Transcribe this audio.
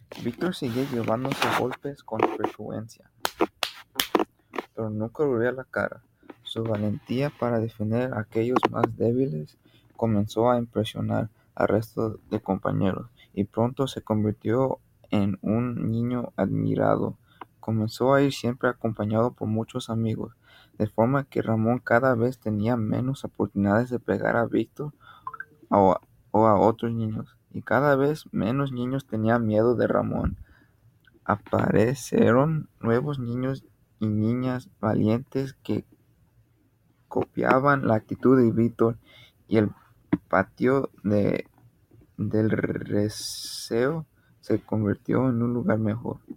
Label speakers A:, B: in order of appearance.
A: Víctor seguía llevándose golpes con frecuencia, pero nunca volvía la cara. Su valentía para defender a aquellos más débiles comenzó a impresionar al resto de compañeros, y pronto se convirtió en un niño admirado. Comenzó a ir siempre acompañado por muchos amigos, de forma que Ramón cada vez tenía menos oportunidades de pegar a Víctor o a otros niños, y cada vez menos niños tenían miedo de Ramón. Aparecieron nuevos niños y niñas valientes que copiaban la actitud de Víctor, y el patio del recreo se convirtió en un lugar mejor.